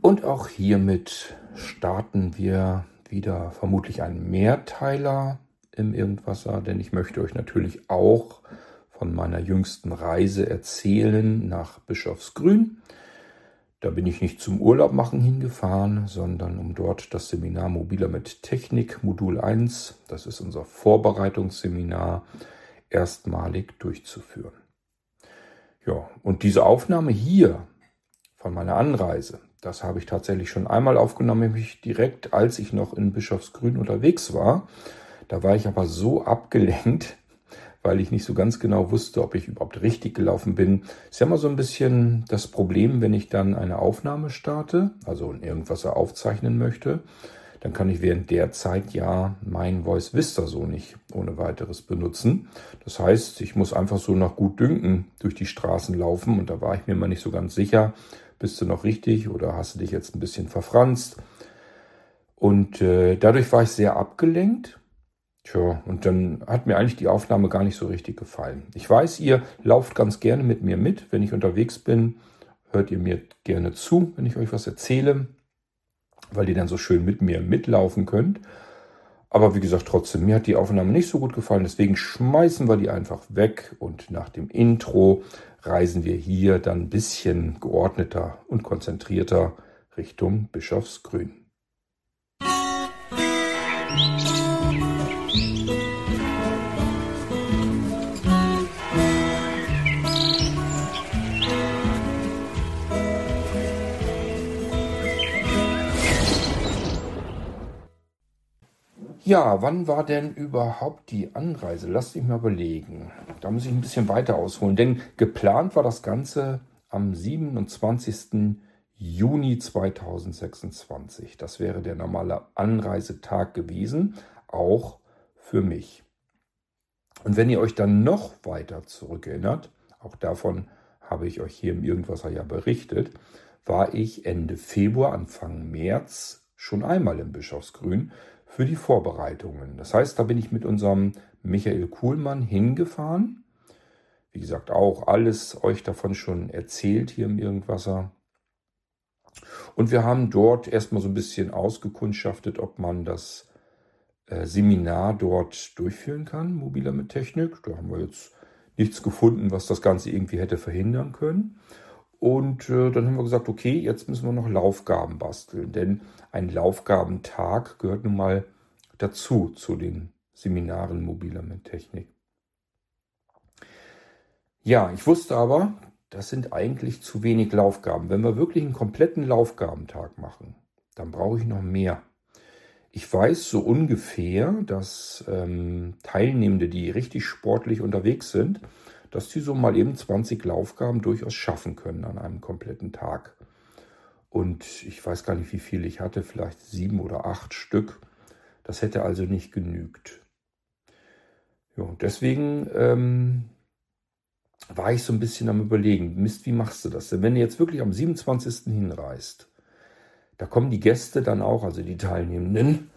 Und auch hiermit starten wir wieder vermutlich einen Mehrteiler im Irgendwasser, denn ich möchte euch natürlich auch von meiner jüngsten Reise erzählen nach Bischofsgrün. Da bin ich nicht zum Urlaub machen hingefahren, sondern um dort das Seminar Mobiler mit Technik, Modul 1, das ist unser Vorbereitungsseminar, erstmalig durchzuführen. Ja, und diese Aufnahme hier von meiner Anreise, das habe ich tatsächlich schon einmal aufgenommen, nämlich direkt, als ich noch in Bischofsgrün unterwegs war. Da war ich aber so abgelenkt, weil ich nicht so ganz genau wusste, ob ich überhaupt richtig gelaufen bin. Ist ja immer so ein bisschen das Problem, wenn ich dann eine Aufnahme starte, also irgendwas aufzeichnen möchte, dann kann ich während der Zeit ja mein Voice Vista so nicht ohne weiteres benutzen. Das heißt, ich muss einfach so nach Gutdünken durch die Straßen laufen und da war ich mir mal nicht so ganz sicher, bist du noch richtig oder hast du dich jetzt ein bisschen verfranst? Und dadurch war ich sehr abgelenkt. Tja, und dann hat mir eigentlich die Aufnahme gar nicht so richtig gefallen. Ich weiß, ihr lauft ganz gerne mit mir mit. Wenn ich unterwegs bin, hört ihr mir gerne zu, wenn ich euch was erzähle, weil ihr dann so schön mit mir mitlaufen könnt. Aber wie gesagt, trotzdem, mir hat die Aufnahme nicht so gut gefallen. Deswegen schmeißen wir die einfach weg. Und nach dem Intro reisen wir hier dann ein bisschen geordneter und konzentrierter Richtung Bischofsgrün. Ja, wann war denn überhaupt die Anreise? Lasst mich mal überlegen. Da muss ich ein bisschen weiter ausholen, denn geplant war das Ganze am 27. Juni 2026. Das wäre der normale Anreisetag gewesen, auch für mich. Und wenn ihr euch dann noch weiter zurückerinnert, auch davon habe ich euch hier im Irgendwasser ja berichtet, war ich Ende Februar, Anfang März schon einmal in Bischofsgrün für die Vorbereitungen. Das heißt, da bin ich mit unserem Michael Kuhlmann hingefahren. Wie gesagt, auch alles euch davon schon erzählt hier im Irgendwasser. Und wir haben dort erstmal so ein bisschen ausgekundschaftet, ob man das Seminar dort durchführen kann, Mobiler mit Technik. Da haben wir jetzt nichts gefunden, was das Ganze irgendwie hätte verhindern können. Und dann haben wir gesagt, okay, jetzt müssen wir noch Laufgaben basteln, denn ein Laufgabentag gehört nun mal dazu, zu den Seminaren Mobiler mit Technik. Ja, ich wusste aber, das sind eigentlich zu wenig Laufgaben. Wenn wir wirklich einen kompletten Laufgabentag machen, dann brauche ich noch mehr. Ich weiß so ungefähr, dass Teilnehmende, die richtig sportlich unterwegs sind, dass die so mal eben 20 Laufgaben durchaus schaffen können an einem kompletten Tag. Und ich weiß gar nicht, wie viel ich hatte, vielleicht 7 oder 8 Stück. Das hätte also nicht genügt. Ja, deswegen war ich so ein bisschen am Überlegen, Mist, wie machst du das denn? Wenn du jetzt wirklich am 27. hinreist, da kommen die Gäste dann auch, also die Teilnehmenden.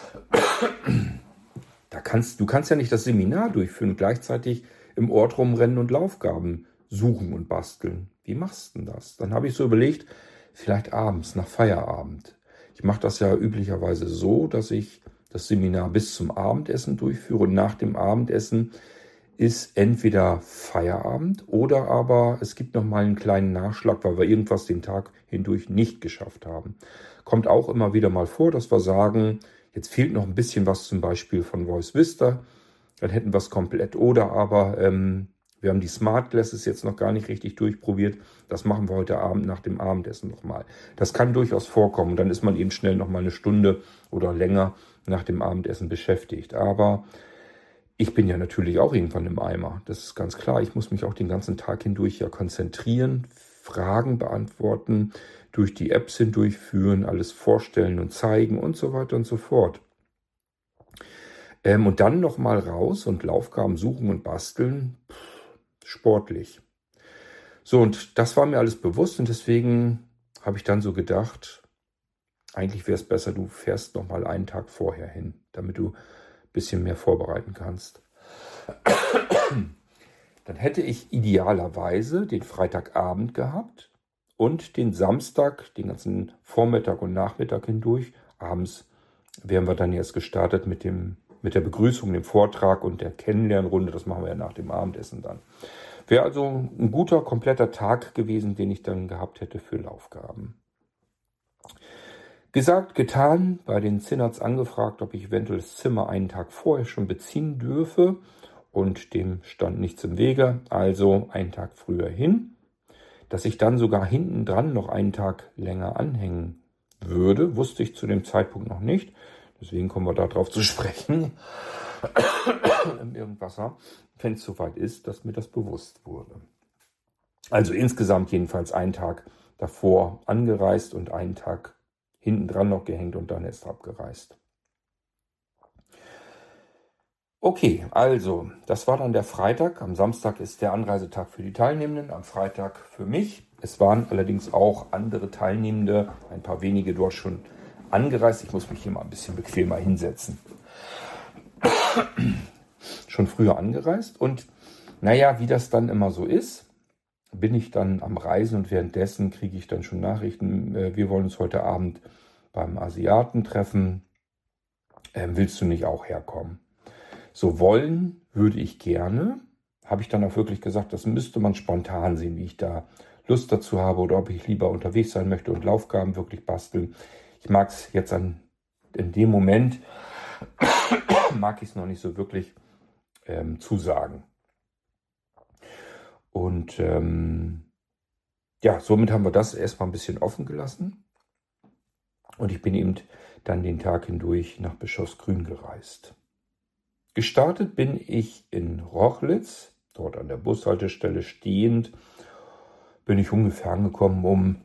Du kannst ja nicht das Seminar durchführen und gleichzeitig im Ort rumrennen und Laufgaben suchen und basteln. Wie machst du denn das? Dann habe ich so überlegt, vielleicht abends, nach Feierabend. Ich mache das ja üblicherweise so, dass ich das Seminar bis zum Abendessen durchführe und nach dem Abendessen ist entweder Feierabend oder aber es gibt noch mal einen kleinen Nachschlag, weil wir irgendwas den Tag hindurch nicht geschafft haben. Kommt auch immer wieder mal vor, dass wir sagen, jetzt fehlt noch ein bisschen was zum Beispiel von Voice Vista, dann hätten wir es komplett. Oder aber wir haben die Smart Glasses jetzt noch gar nicht richtig durchprobiert. Das machen wir heute Abend nach dem Abendessen nochmal. Das kann durchaus vorkommen. Dann ist man eben schnell nochmal eine Stunde oder länger nach dem Abendessen beschäftigt. Aber ich bin ja natürlich auch irgendwann im Eimer. Das ist ganz klar. Ich muss mich auch den ganzen Tag hindurch ja konzentrieren, Fragen beantworten, durch die Apps hindurchführen, alles vorstellen und zeigen und so weiter und so fort. Und dann nochmal raus und Laufgaben suchen und basteln. Sportlich. So, und das war mir alles bewusst und deswegen habe ich dann so gedacht, eigentlich wäre es besser, du fährst nochmal einen Tag vorher hin, damit du ein bisschen mehr vorbereiten kannst. Dann hätte ich idealerweise den Freitagabend gehabt und den Samstag, den ganzen Vormittag und Nachmittag hindurch. Abends wären wir dann erst gestartet mit der Begrüßung, dem Vortrag und der Kennenlernrunde. Das machen wir ja nach dem Abendessen dann. Wäre also ein guter, kompletter Tag gewesen, den ich dann gehabt hätte für Laufgaben. Gesagt, getan, bei den Zinnerts angefragt, ob ich eventuell das Zimmer einen Tag vorher schon beziehen dürfe. Und dem stand nichts im Wege, also einen Tag früher hin. Dass ich dann sogar hinten dran noch einen Tag länger anhängen würde, wusste ich zu dem Zeitpunkt noch nicht. Deswegen kommen wir darauf zu sprechen im Irgendwasser, wenn es soweit ist, dass mir das bewusst wurde. Also insgesamt jedenfalls einen Tag davor angereist und einen Tag hinten dran noch gehängt und dann erst abgereist. Okay, also das war dann der Freitag. Am Samstag ist der Anreisetag für die Teilnehmenden, am Freitag für mich. Es waren allerdings auch andere Teilnehmende, ein paar wenige dort schon angereist. Ich muss mich hier mal ein bisschen bequemer hinsetzen. Schon früher angereist und naja, wie das dann immer so ist, bin ich dann am Reisen und währenddessen kriege ich dann schon Nachrichten, wir wollen uns heute Abend beim Asiaten treffen, willst du nicht auch herkommen? So wollen würde ich gerne, habe ich dann auch wirklich gesagt, das müsste man spontan sehen, wie ich da Lust dazu habe oder ob ich lieber unterwegs sein möchte und Laufgaben wirklich basteln. Ich mag es jetzt in dem Moment, mag ich es noch nicht so wirklich zusagen. Und ja, somit haben wir das erstmal ein bisschen offen gelassen. Und ich bin eben dann den Tag hindurch nach Bischofsgrün gereist. Gestartet bin ich in Rochlitz, dort an der Bushaltestelle stehend, bin ich ungefähr angekommen um,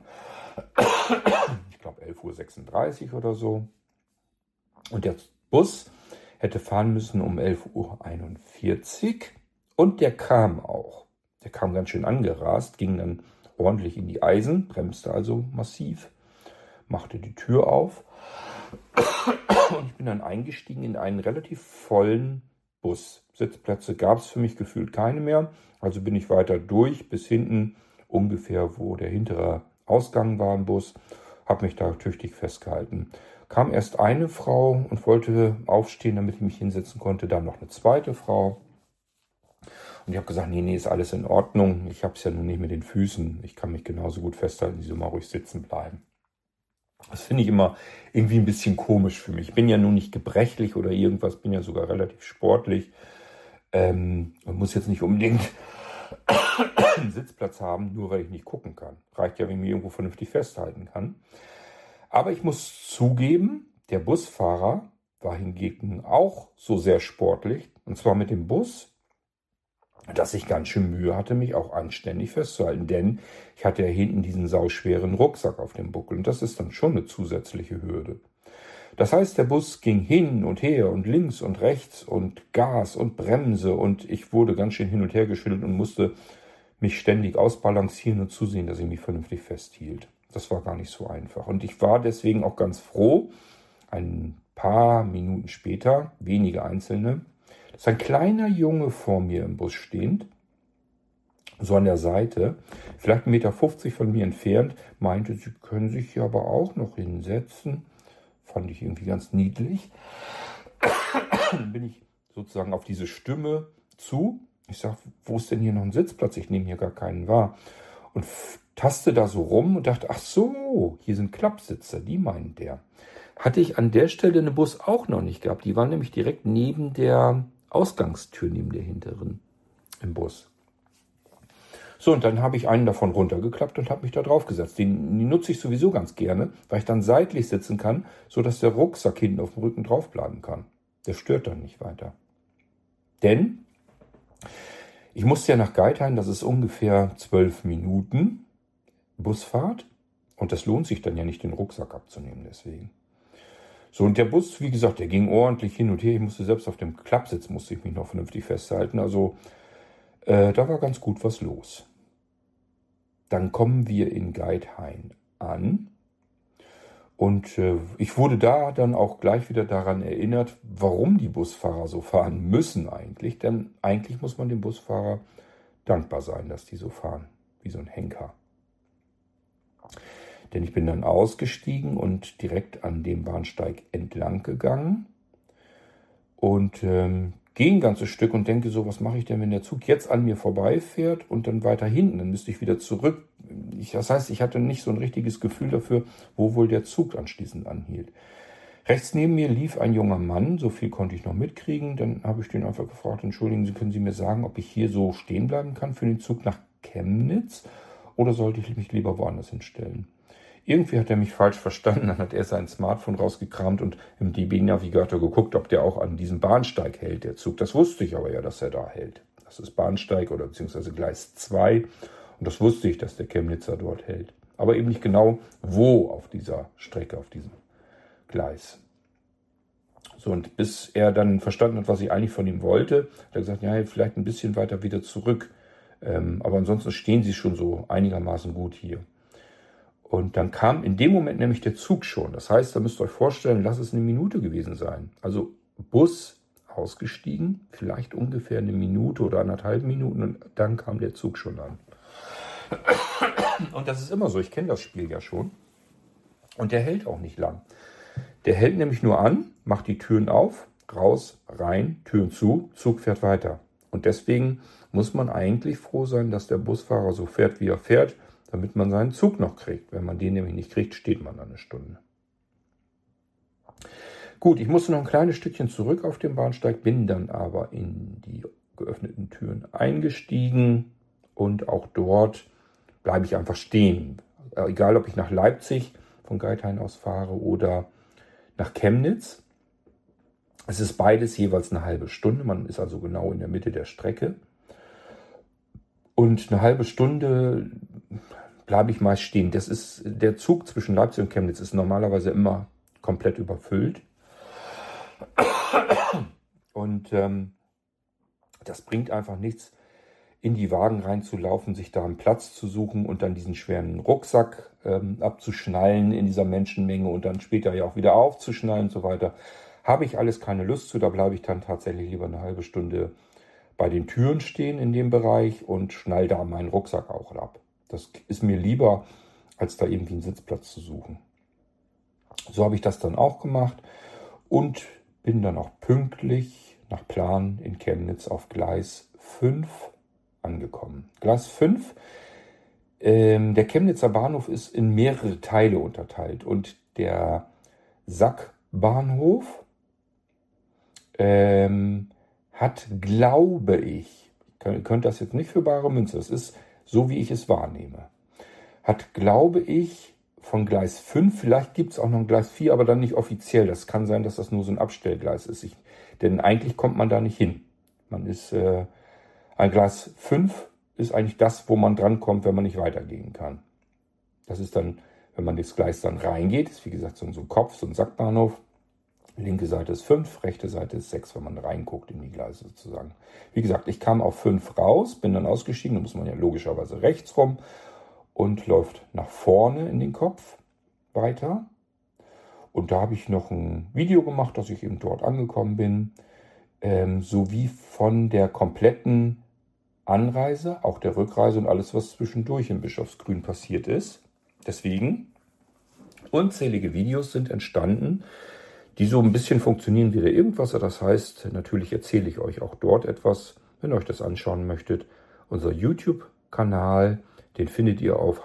ich glaube 11.36 Uhr oder so. Und der Bus hätte fahren müssen um 11.41 Uhr und der kam auch. Der kam ganz schön angerast, ging dann ordentlich in die Eisen, bremste also massiv, machte die Tür auf und ich bin dann eingestiegen in einen relativ vollen Bus. Sitzplätze gab es für mich gefühlt keine mehr, also bin ich weiter durch bis hinten ungefähr, wo der hintere Ausgang war im Bus, habe mich da tüchtig festgehalten. Kam erst eine Frau und wollte aufstehen, damit ich mich hinsetzen konnte, dann noch eine zweite Frau. Und ich habe gesagt, nee, ist alles in Ordnung. Ich habe es ja nun nicht mit den Füßen. Ich kann mich genauso gut festhalten, die soll mal ruhig sitzen bleiben. Das finde ich immer irgendwie ein bisschen komisch für mich. Ich bin ja nun nicht gebrechlich oder irgendwas, bin ja sogar relativ sportlich. Und muss jetzt nicht unbedingt einen Sitzplatz haben, nur weil ich nicht gucken kann. Reicht ja, wenn ich mich irgendwo vernünftig festhalten kann. Aber ich muss zugeben, der Busfahrer war hingegen auch so sehr sportlich. Und zwar mit dem Bus, dass ich ganz schön Mühe hatte, mich auch anständig festzuhalten. Denn ich hatte ja hinten diesen sauschweren Rucksack auf dem Buckel. Und das ist dann schon eine zusätzliche Hürde. Das heißt, der Bus ging hin und her und links und rechts und Gas und Bremse. Und ich wurde ganz schön hin und her geschüttelt und musste mich ständig ausbalancieren und zusehen, dass ich mich vernünftig festhielt. Das war gar nicht so einfach. Und ich war deswegen auch ganz froh, ein paar Minuten später, wenige einzelne, dass ein kleiner Junge vor mir im Bus stehend, so an der Seite, vielleicht 1,50 Meter von mir entfernt, meinte, sie können sich hier aber auch noch hinsetzen. Fand ich irgendwie ganz niedlich. Dann bin ich sozusagen auf diese Stimme zu. Ich sage, wo ist denn hier noch ein Sitzplatz? Ich nehme hier gar keinen wahr. Und taste da so rum und dachte, ach so, hier sind Klappsitze, die meint der. Hatte ich an der Stelle eine Bus auch noch nicht gehabt. Die waren nämlich direkt neben der Ausgangstür, neben der hinteren im Bus. So, und dann habe ich einen davon runtergeklappt und habe mich da drauf gesetzt. Die nutze ich sowieso ganz gerne, weil ich dann seitlich sitzen kann, sodass der Rucksack hinten auf dem Rücken drauf bleiben kann. Der stört dann nicht weiter. Denn ich musste ja nach Geithain, das ist ungefähr 12 Minuten Busfahrt. Und das lohnt sich dann ja nicht, den Rucksack abzunehmen deswegen. So, und der Bus, wie gesagt, der ging ordentlich hin und her. Ich musste selbst auf dem Klappsitz, musste ich mich noch vernünftig festhalten. Also da war ganz gut was los. Dann kommen wir in Geithain an. Und ich wurde da dann auch gleich wieder daran erinnert, warum die Busfahrer so fahren müssen eigentlich. Denn eigentlich muss man dem Busfahrer dankbar sein, dass die so fahren, wie so ein Henker. Denn ich bin dann ausgestiegen und direkt an dem Bahnsteig entlang gegangen und gehe ein ganzes Stück und denke so, was mache ich denn, wenn der Zug jetzt an mir vorbeifährt und dann weiter hinten, dann müsste ich wieder zurück. Das heißt, ich hatte nicht so ein richtiges Gefühl dafür, wo wohl der Zug anschließend anhielt. Rechts neben mir lief ein junger Mann, so viel konnte ich noch mitkriegen. Dann habe ich den einfach gefragt, entschuldigen Sie, können Sie mir sagen, ob ich hier so stehen bleiben kann für den Zug nach Chemnitz oder sollte ich mich lieber woanders hinstellen? Irgendwie hat er mich falsch verstanden, dann hat er sein Smartphone rausgekramt und im DB-Navigator geguckt, ob der auch an diesem Bahnsteig hält, der Zug. Das wusste ich aber ja, dass er da hält. Das ist Bahnsteig oder beziehungsweise Gleis 2 und das wusste ich, dass der Chemnitzer dort hält. Aber eben nicht genau, wo auf dieser Strecke, auf diesem Gleis. So, und bis er dann verstanden hat, was ich eigentlich von ihm wollte, hat er gesagt, ja, vielleicht ein bisschen weiter wieder zurück. Aber ansonsten stehen Sie schon so einigermaßen gut hier. Und dann kam in dem Moment nämlich der Zug schon. Das heißt, da müsst ihr euch vorstellen, lass es eine Minute gewesen sein. Also Bus ausgestiegen, vielleicht ungefähr eine Minute oder 1,5 Minuten und dann kam der Zug schon an. Und das ist immer so, ich kenne das Spiel ja schon. Und der hält auch nicht lang. Der hält nämlich nur an, macht die Türen auf, raus, rein, Türen zu, Zug fährt weiter. Und deswegen muss man eigentlich froh sein, dass der Busfahrer so fährt, wie er fährt, damit man seinen Zug noch kriegt. Wenn man den nämlich nicht kriegt, steht man dann eine Stunde. Gut, ich musste noch ein kleines Stückchen zurück auf dem Bahnsteig, bin dann aber in die geöffneten Türen eingestiegen und auch dort bleibe ich einfach stehen. Egal, ob ich nach Leipzig von Geithain aus fahre oder nach Chemnitz. Es ist beides jeweils eine halbe Stunde. Man ist also genau in der Mitte der Strecke. Und eine halbe Stunde bleibe ich meist stehen. Das ist, der Zug zwischen Leipzig und Chemnitz ist normalerweise immer komplett überfüllt. Und das bringt einfach nichts, in die Wagen reinzulaufen, sich da einen Platz zu suchen und dann diesen schweren Rucksack abzuschnallen in dieser Menschenmenge und dann später ja auch wieder aufzuschnallen und so weiter. Habe ich alles keine Lust zu, da bleibe ich dann tatsächlich lieber eine halbe Stunde bei den Türen stehen in dem Bereich und schnall da meinen Rucksack auch ab. Das ist mir lieber, als da irgendwie einen Sitzplatz zu suchen. So habe ich das dann auch gemacht und bin dann auch pünktlich nach Plan in Chemnitz auf Gleis 5 angekommen. Gleis 5, der Chemnitzer Bahnhof ist in mehrere Teile unterteilt und der Sackbahnhof hat, glaube ich, ihr könnt das jetzt nicht für bare Münze, das ist so, wie ich es wahrnehme, hat, glaube ich, von Gleis 5, vielleicht gibt es auch noch ein Gleis 4, aber dann nicht offiziell. Das kann sein, dass das nur so ein Abstellgleis ist. Denn eigentlich kommt man da nicht hin. Man ist, ein Gleis 5 ist eigentlich das, wo man drankommt, wenn man nicht weitergehen kann. Das ist dann, wenn man das Gleis dann reingeht, ist wie gesagt so ein Kopf, so ein Sackbahnhof. Linke Seite ist 5, rechte Seite ist 6, wenn man reinguckt in die Gleise sozusagen. Wie gesagt, ich kam auf 5 raus, bin dann ausgestiegen, da muss man ja logischerweise rechts rum und läuft nach vorne in den Kopf weiter. Und da habe ich noch ein Video gemacht, dass ich eben dort angekommen bin, sowie von der kompletten Anreise, auch der Rückreise und alles, was zwischendurch in Bischofsgrün passiert ist. Deswegen, unzählige Videos sind entstanden, die so ein bisschen funktionieren wie der Irgendwasser. Das heißt, natürlich erzähle ich euch auch dort etwas, wenn ihr euch das anschauen möchtet. Unser YouTube-Kanal, den findet ihr auf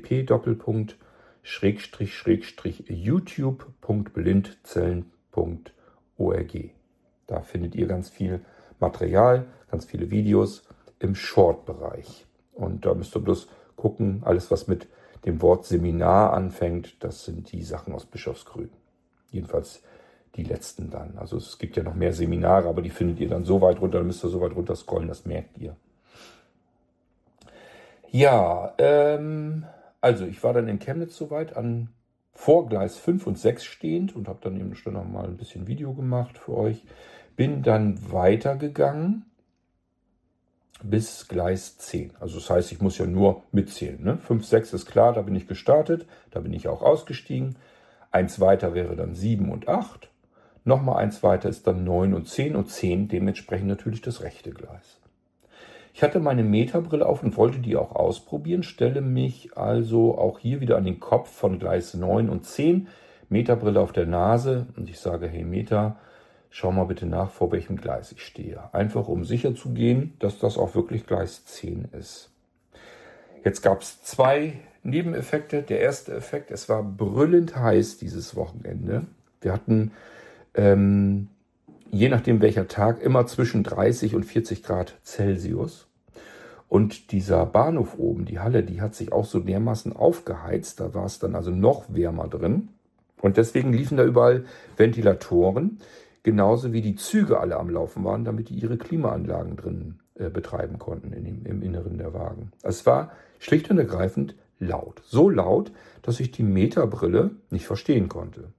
http://youtube.blindzellen.org. Da findet ihr ganz viel Material, ganz viele Videos im Short-Bereich. Und da müsst ihr bloß gucken, alles was mit dem Wort Seminar anfängt, das sind die Sachen aus Bischofsgrün. Jedenfalls die letzten dann. Also es gibt ja noch mehr Seminare, aber die findet ihr dann so weit runter, dann müsst ihr so weit runter scrollen, das merkt ihr. Ja, also ich war dann in Chemnitz soweit vor Gleis 5 und 6 stehend und habe dann eben schon noch mal ein bisschen Video gemacht für euch. Bin dann weitergegangen bis Gleis 10. Also das heißt, ich muss ja nur mitzählen. Ne? 5, 6 ist klar, da bin ich gestartet, da bin ich auch ausgestiegen. 1 weiter wäre dann 7 und 8. Nochmal 1 weiter ist dann 9 und 10 dementsprechend natürlich das rechte Gleis. Ich hatte meine Meta-Brille auf und wollte die auch ausprobieren, stelle mich also auch hier wieder an den Kopf von Gleis 9 und 10, Meta-Brille auf der Nase und ich sage, hey Meta, schau mal bitte nach, vor welchem Gleis ich stehe. Einfach um sicher zu gehen, dass das auch wirklich Gleis 10 ist. Jetzt gab es 2 Nebeneffekte. Der erste Effekt, es war brüllend heiß dieses Wochenende. Wir hatten, je nachdem welcher Tag, immer zwischen 30 und 40 Grad Celsius. Und dieser Bahnhof oben, die Halle, die hat sich auch so dermaßen aufgeheizt. Da war es dann also noch wärmer drin. Und deswegen liefen da überall Ventilatoren, genauso wie die Züge alle am Laufen waren, damit die ihre Klimaanlagen drin betreiben konnten im Inneren der Wagen. Es war schlicht und ergreifend laut. So laut, dass ich die Meta-Brille nicht verstehen konnte.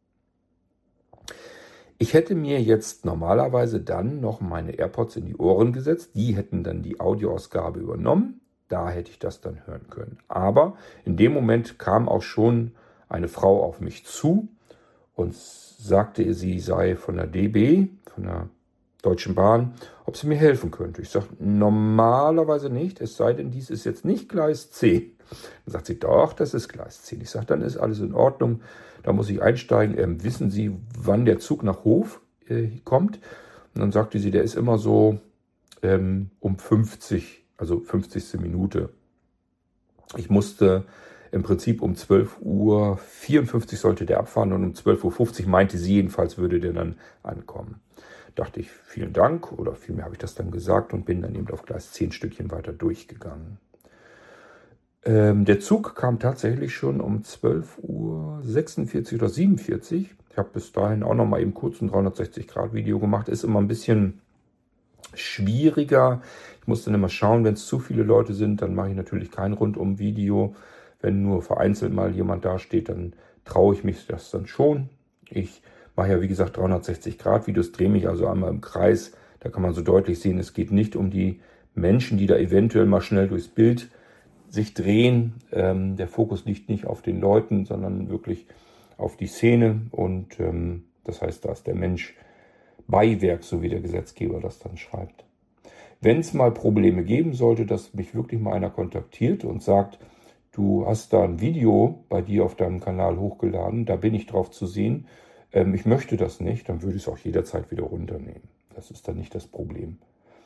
Ich hätte mir jetzt normalerweise dann noch meine AirPods in die Ohren gesetzt. Die hätten dann die Audioausgabe übernommen. Da hätte ich das dann hören können. Aber in dem Moment kam auch schon eine Frau auf mich zu und sagte, sie sei von der DB, von der Deutschen Bahn, ob sie mir helfen könnte. Ich sage, normalerweise nicht, es sei denn, dies ist jetzt nicht Gleis 10. Dann sagt sie, doch, das ist Gleis 10. Ich sage, dann ist alles in Ordnung, da muss ich einsteigen. Wissen Sie, wann der Zug nach Hof kommt? Und dann sagte sie, der ist immer so um 50, also 50. Minute. Ich musste im Prinzip um 12:54 Uhr sollte der abfahren und um 12:50 Uhr meinte sie jedenfalls, würde der dann ankommen. Dachte ich, vielen Dank, oder vielmehr habe ich das dann gesagt und bin dann eben auf Gleis 10 Stückchen weiter durchgegangen. Der Zug kam tatsächlich schon um 12:46 oder 47. Ich habe bis dahin auch noch mal eben kurz ein 360-Grad-Video gemacht. Ist immer ein bisschen schwieriger. Ich muss dann immer schauen, wenn es zu viele Leute sind, dann mache ich natürlich kein Rundum-Video. Wenn nur vereinzelt mal jemand da steht, dann traue ich mich das dann schon. Ich mache ja, wie gesagt, 360-Grad-Videos, drehe mich also einmal im Kreis. Da kann man so deutlich sehen, es geht nicht um die Menschen, die da eventuell mal schnell durchs Bild sich drehen. Der Fokus liegt nicht auf den Leuten, sondern wirklich auf die Szene. Und das heißt, da ist der Mensch Beiwerk, so wie der Gesetzgeber das dann schreibt. Wenn es mal Probleme geben sollte, dass mich wirklich mal einer kontaktiert und sagt, du hast da ein Video bei dir auf deinem Kanal hochgeladen, da bin ich drauf zu sehen, ich möchte das nicht, dann würde ich es auch jederzeit wieder runternehmen. Das ist dann nicht das Problem.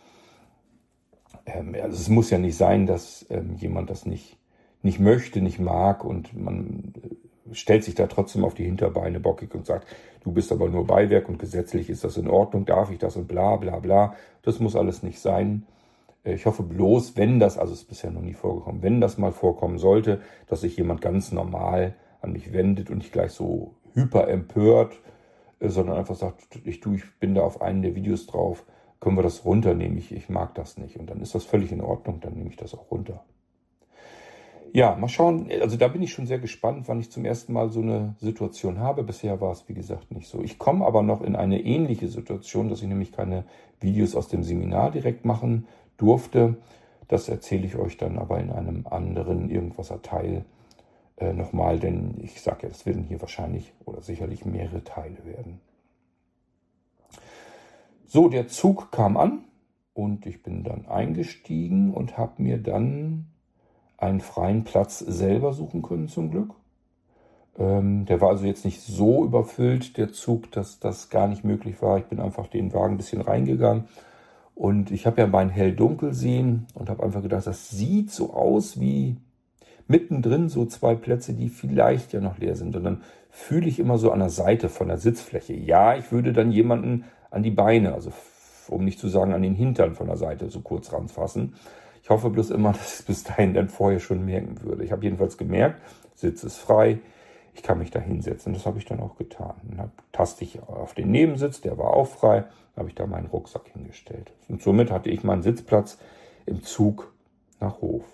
Also es muss ja nicht sein, dass jemand das nicht möchte, nicht mag und man stellt sich da trotzdem auf die Hinterbeine bockig und sagt, du bist aber nur Beiwerk und gesetzlich ist das in Ordnung, darf ich das und bla bla bla. Das muss alles nicht sein. Ich hoffe bloß, wenn das, also es ist bisher noch nie vorgekommen, wenn das mal vorkommen sollte, dass sich jemand ganz normal an mich wendet und nicht gleich so hyper empört, sondern einfach sagt, ich bin da auf einen der Videos drauf, können wir das runternehmen, ich mag das nicht. Und dann ist das völlig in Ordnung, dann nehme ich das auch runter. Ja, mal schauen, also da bin ich schon sehr gespannt, wann ich zum ersten Mal so eine Situation habe. Bisher war es, wie gesagt, nicht so. Ich komme aber noch in eine ähnliche Situation, dass ich nämlich keine Videos aus dem Seminar direkt machen durfte. Das erzähle ich euch dann aber in einem anderen irgendwaser Teil nochmal, denn ich sage ja, es werden hier wahrscheinlich oder sicherlich mehrere Teile werden. So, der Zug kam an und ich bin dann eingestiegen und habe mir dann einen freien Platz selber suchen können zum Glück. Der war also jetzt nicht so überfüllt, der Zug, dass das gar nicht möglich war. Ich bin einfach den Wagen ein bisschen reingegangen und ich habe ja mein Hell-Dunkel sehen und habe einfach gedacht, das sieht so aus wie mittendrin so 2 Plätze, die vielleicht ja noch leer sind. Und dann fühle ich immer so an der Seite von der Sitzfläche. Ja, ich würde dann jemanden an die Beine, also um nicht zu sagen an den Hintern von der Seite so kurz ranfassen. Ich hoffe bloß immer, dass ich es bis dahin dann vorher schon merken würde. Ich habe jedenfalls gemerkt, Sitz ist frei, ich kann mich da hinsetzen. Das habe ich dann auch getan. Dann taste ich auf den Nebensitz, der war auch frei, habe ich da meinen Rucksack hingestellt. Und somit hatte ich meinen Sitzplatz im Zug nach Hof.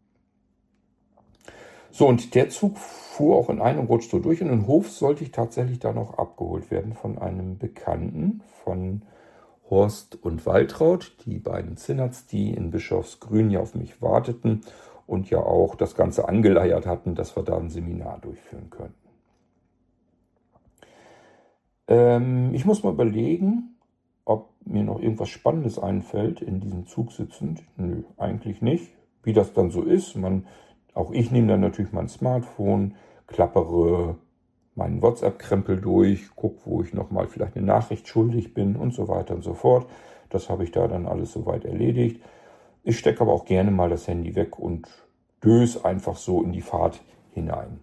So, und der Zug fuhr auch in einem Rutsch so durch. Und in Hof sollte ich tatsächlich da noch abgeholt werden von einem Bekannten, von Horst und Waltraud, die beiden Zinnerts, die in Bischofsgrün ja auf mich warteten und ja auch das Ganze angeleiert hatten, dass wir da ein Seminar durchführen könnten. Ich muss mal überlegen, ob mir noch irgendwas Spannendes einfällt in diesem Zug sitzend. Nö, eigentlich nicht. Wie das dann so ist, auch ich nehme dann natürlich mein Smartphone, klappere meinen WhatsApp-Krempel durch, gucke, wo ich nochmal vielleicht eine Nachricht schuldig bin und so weiter und so fort. Das habe ich da dann alles soweit erledigt. Ich stecke aber auch gerne mal das Handy weg und döse einfach so in die Fahrt hinein.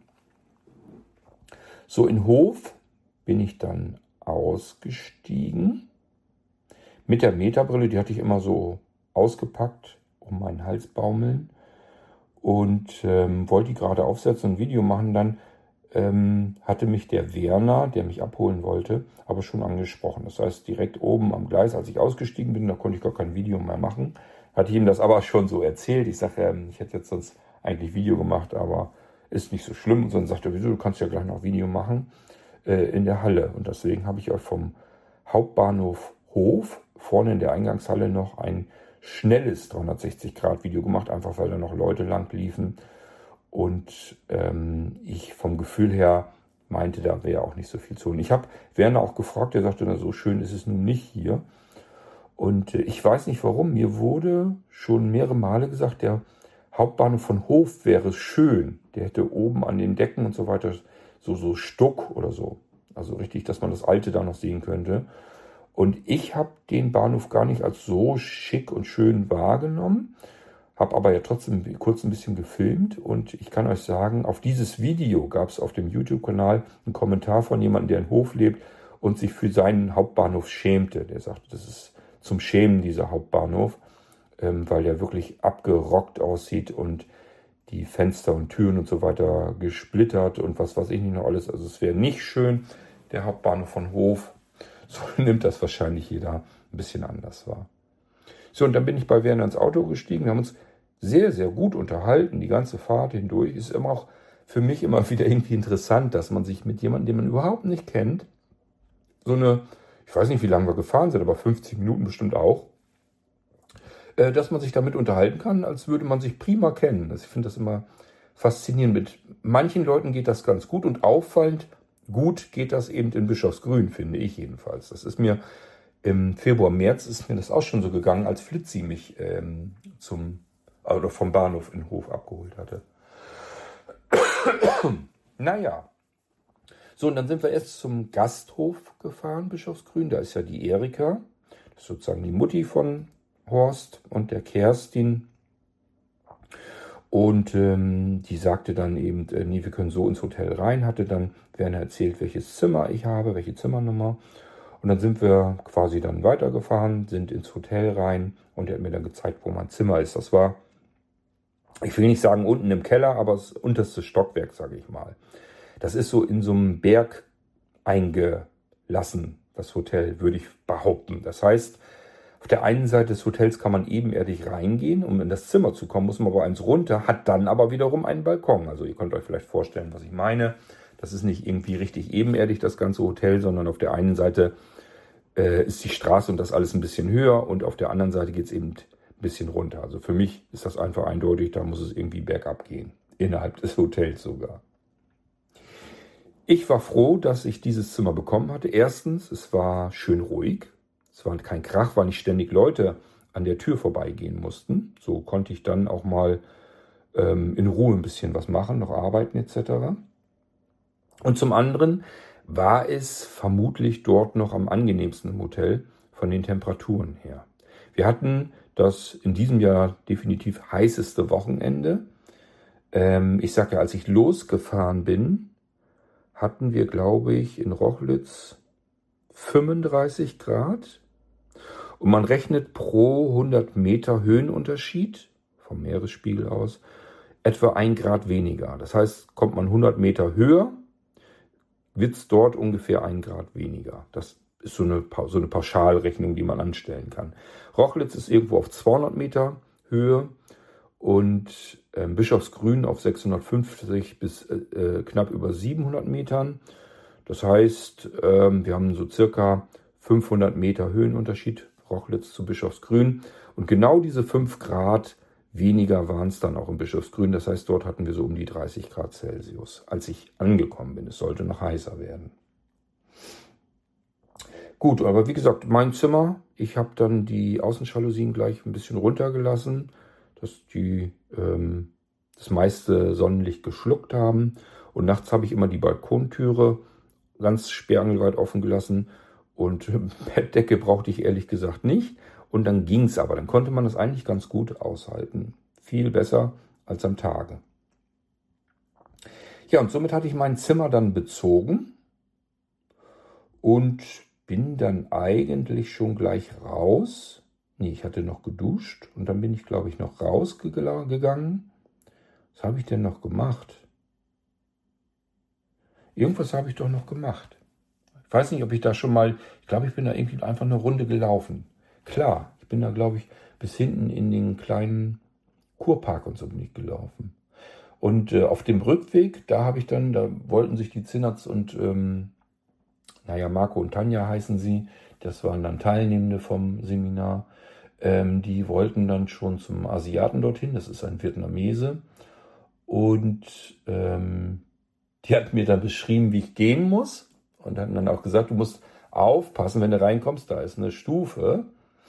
So, in Hof bin ich dann ausgestiegen. Mit der Metabrille, die hatte ich immer so ausgepackt, um meinen Hals baumeln. Und wollte die gerade aufsetzen und ein Video machen. Dann hatte mich der Werner, der mich abholen wollte, aber schon angesprochen. Das heißt, direkt oben am Gleis, als ich ausgestiegen bin, da konnte ich gar kein Video mehr machen. Hatte ich ihm das aber schon so erzählt. Ich sage, ich hätte jetzt sonst eigentlich Video gemacht, aber ist nicht so schlimm. Und dann sagte er, wieso, du kannst ja gleich noch Video machen in der Halle. Und deswegen habe ich euch vom Hauptbahnhof Hof vorne in der Eingangshalle noch ein schnelles 360-Grad-Video gemacht, einfach weil da noch Leute lang liefen. Und ich vom Gefühl her meinte, da wäre auch nicht so viel zu holen. Ich habe Werner auch gefragt, der sagte, na, so schön ist es nun nicht hier. Und ich weiß nicht warum, mir wurde schon mehrere Male gesagt, der Hauptbahnhof von Hof wäre schön. Der hätte oben an den Decken und so weiter so Stuck oder so. Also richtig, dass man das Alte da noch sehen könnte. Und ich habe den Bahnhof gar nicht als so schick und schön wahrgenommen. Habe aber ja trotzdem kurz ein bisschen gefilmt. Und ich kann euch sagen, auf dieses Video gab es auf dem YouTube-Kanal einen Kommentar von jemandem, der in Hof lebt und sich für seinen Hauptbahnhof schämte. Der sagte, das ist zum Schämen, dieser Hauptbahnhof, weil der wirklich abgerockt aussieht und die Fenster und Türen und so weiter gesplittert und was weiß ich nicht noch alles. Also es wäre nicht schön, der Hauptbahnhof von Hof. So nimmt das wahrscheinlich jeder ein bisschen anders wahr. So, und dann bin ich bei Werner ins Auto gestiegen. Wir haben uns sehr, sehr gut unterhalten, die ganze Fahrt hindurch. Ist immer auch für mich immer wieder irgendwie interessant, dass man sich mit jemandem, den man überhaupt nicht kennt, ich weiß nicht, wie lange wir gefahren sind, aber 50 Minuten bestimmt auch, dass man sich damit unterhalten kann, als würde man sich prima kennen. Ich finde das immer faszinierend. Mit manchen Leuten geht das ganz gut und auffallend gut geht das eben in Bischofsgrün, finde ich jedenfalls. Das ist mir im Februar, März ist mir das auch schon so gegangen, als Flitzi mich vom Bahnhof in Hof abgeholt hatte. Naja. So, und dann sind wir erst zum Gasthof gefahren, Bischofsgrün. Da ist ja die Erika, das ist sozusagen die Mutti von Horst und der Kerstin. Und die sagte dann eben, nee, wir können so ins Hotel rein. Hatte dann Werner erzählt, welches Zimmer ich habe, welche Zimmernummer. Und dann sind wir quasi dann weitergefahren, sind ins Hotel rein und er hat mir dann gezeigt, wo mein Zimmer ist. Das war, ich will nicht sagen unten im Keller, aber das unterste Stockwerk, sage ich mal. Das ist so in so einem Berg eingelassen, das Hotel, würde ich behaupten. Das heißt, auf der einen Seite des Hotels kann man ebenerdig reingehen, um in das Zimmer zu kommen, muss man aber eins runter, hat dann aber wiederum einen Balkon. Also ihr könnt euch vielleicht vorstellen, was ich meine. Das ist nicht irgendwie richtig ebenerdig, das ganze Hotel, sondern auf der einen Seite ist die Straße und das alles ein bisschen höher und auf der anderen Seite geht es eben ein bisschen runter. Also für mich ist das einfach eindeutig, da muss es irgendwie bergab gehen, innerhalb des Hotels sogar. Ich war froh, dass ich dieses Zimmer bekommen hatte. Erstens, es war schön ruhig. Es war kein Krach, weil nicht ständig Leute an der Tür vorbeigehen mussten. So konnte ich dann auch mal in Ruhe ein bisschen was machen, noch arbeiten etc. Und zum anderen war es vermutlich dort noch am angenehmsten im Hotel von den Temperaturen her. Wir hatten das in diesem Jahr definitiv heißeste Wochenende. Ich sage ja, als ich losgefahren bin, hatten wir, glaube ich, in Rochlitz 35 Grad. Und man rechnet pro 100 Meter Höhenunterschied vom Meeresspiegel aus etwa 1 Grad weniger. Das heißt, kommt man 100 Meter höher, wird es dort ungefähr 1 Grad weniger. Das ist so eine Pauschalrechnung, die man anstellen kann. Rochlitz ist irgendwo auf 200 Meter Höhe und Bischofsgrün auf 650 bis knapp über 700 Metern. Das heißt, wir haben so circa 500 Meter Höhenunterschied, Rochlitz zu Bischofsgrün. Und genau diese 5 Grad weniger waren es dann auch in Bischofsgrün. Das heißt, dort hatten wir so um die 30 Grad Celsius, als ich angekommen bin. Es sollte noch heißer werden. Gut, aber wie gesagt, mein Zimmer, ich habe dann die Außenjalousien gleich ein bisschen runtergelassen, dass die das meiste Sonnenlicht geschluckt haben. Und nachts habe ich immer die Balkontüre ganz sperrangelweit offen gelassen. Und Bettdecke brauchte ich ehrlich gesagt nicht. Und dann ging es aber. Dann konnte man das eigentlich ganz gut aushalten. Viel besser als am Tage. Ja, und somit hatte ich mein Zimmer dann bezogen und bin dann eigentlich schon gleich raus. Nee, ich hatte noch geduscht und dann bin ich, glaube ich, noch rausgegangen. Was habe ich denn noch gemacht? Irgendwas habe ich doch noch gemacht. Ich weiß nicht, ob ich da schon mal, ich glaube, ich bin da irgendwie einfach eine Runde gelaufen. Klar, ich bin da, glaube ich, bis hinten in den kleinen Kurpark und so bin ich gelaufen. Und auf dem Rückweg, da wollten sich die Zinnerts und, Marco und Tanja heißen sie, das waren dann Teilnehmende vom Seminar, die wollten dann schon zum Asiaten dorthin, das ist ein Vietnamese. Und die hat mir dann beschrieben, wie ich gehen muss und hatten dann auch gesagt, du musst aufpassen, wenn du reinkommst, da ist eine Stufe.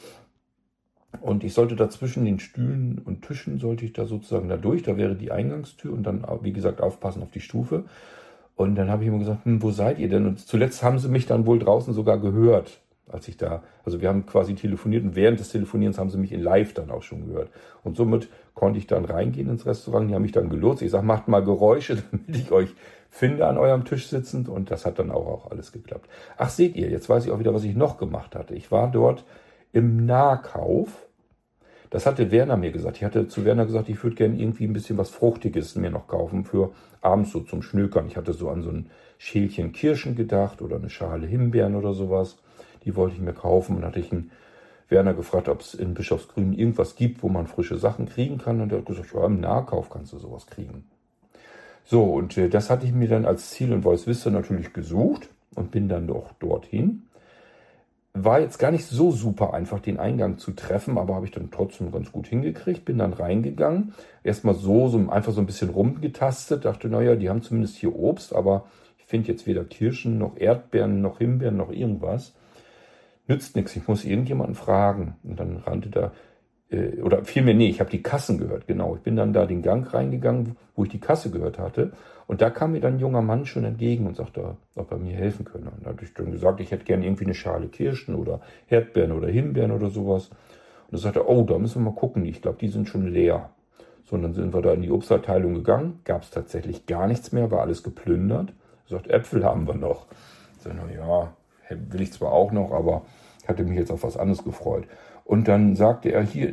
Und ich sollte da zwischen den Stühlen und Tischen, sollte ich da sozusagen da durch, da wäre die Eingangstür und dann, wie gesagt, aufpassen auf die Stufe. Und dann habe ich immer gesagt, wo seid ihr denn? Und zuletzt haben sie mich dann wohl draußen sogar gehört, als ich da, also wir haben quasi telefoniert und während des Telefonierens haben sie mich in live dann auch schon gehört. Und somit konnte ich dann reingehen ins Restaurant, die haben mich dann gelotst. Ich sage, macht mal Geräusche, damit ich euch finde an eurem Tisch sitzend und das hat dann auch alles geklappt. Ach, seht ihr, jetzt weiß ich auch wieder, was ich noch gemacht hatte. Ich war dort im Nahkauf. Das hatte Werner mir gesagt. Ich hatte zu Werner gesagt, ich würde gerne irgendwie ein bisschen was Fruchtiges mir noch kaufen für abends so zum Schnökern. Ich hatte so an so ein Schälchen Kirschen gedacht oder eine Schale Himbeeren oder sowas. Die wollte ich mir kaufen und hatte ich einen Werner gefragt, ob es in Bischofsgrün irgendwas gibt, wo man frische Sachen kriegen kann. Und er hat gesagt, ja, im Nahkauf kannst du sowas kriegen. So, und das hatte ich mir dann als Ziel in Voice Vista natürlich gesucht und bin dann doch dorthin. War jetzt gar nicht so super einfach, den Eingang zu treffen, aber habe ich dann trotzdem ganz gut hingekriegt. Bin dann reingegangen, erstmal einfach so ein bisschen rumgetastet, dachte, naja, die haben zumindest hier Obst, aber ich finde jetzt weder Kirschen, noch Erdbeeren, noch Himbeeren, noch irgendwas. Nützt nichts, ich muss irgendjemanden fragen. Und dann rannte da, oder vielmehr, nee, ich habe die Kassen gehört, genau. Ich bin dann da den Gang reingegangen, wo ich die Kasse gehört hatte. Und da kam mir dann ein junger Mann schon entgegen und sagte, ob er mir helfen könne. Und da hatte ich dann gesagt, ich hätte gerne irgendwie eine Schale Kirschen oder Erdbeeren oder Himbeeren oder sowas. Und er sagte, oh, da müssen wir mal gucken, ich glaube, die sind schon leer. So, und dann sind wir da in die Obstabteilung gegangen, gab es tatsächlich gar nichts mehr, war alles geplündert. Er sagt, Äpfel haben wir noch. Ich sage, na ja, will ich zwar auch noch, aber ich hatte mich jetzt auf was anderes gefreut. Und dann sagte er, hier